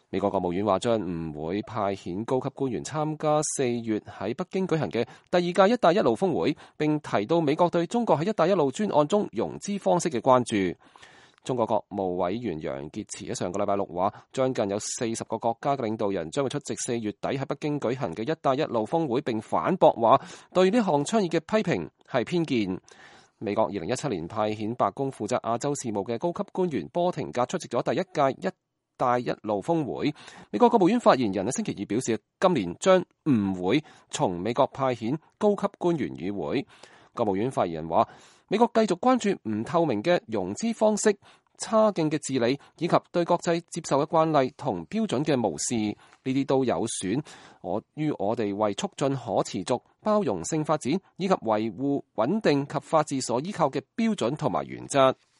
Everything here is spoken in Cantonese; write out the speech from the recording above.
美國國務院話將唔會派遣高級官員參加4月喺北京舉行嘅第2屆一帶一路峰會，並提到美國對中國喺一帶一路專案中融資方式嘅關注。中國國務委員楊潔篪喺上個禮拜六話，將近有40個國家嘅領導人將會出席4月底喺北京舉行嘅一帶一路峰會，並反駁話對呢項倡議嘅批評係偏見。美國2017年派遣白宮負責亞洲事務嘅高級官員波廷格出席咗第1屆一帶一路峰會。美國國務院發言人喺星期二表示，今年將唔會從美國派遣高級官員與會。國務院發言人話，美國繼續關注唔透明嘅融資方式、差勁嘅治理以及對國際接受嘅慣例同標準嘅無視，呢啲都有損於我哋為促進可持續包容性發展以及維護穩定及法治所依靠嘅標準同埋原則。